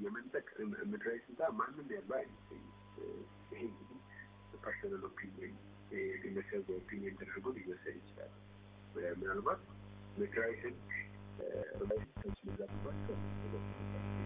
የመንጠቅ ምድራዊ ስልጣን ማንም ያለው አይመስለኝም። ይሄ እንግዲህ ፐርሰናል ኦፒኒየን ግለሰብ ኦፒኒየን ተደርጎ ሊወሰድ ይችላል። ምናልባት ምድራዊ ህግ ላይ ተስማምተንባቸው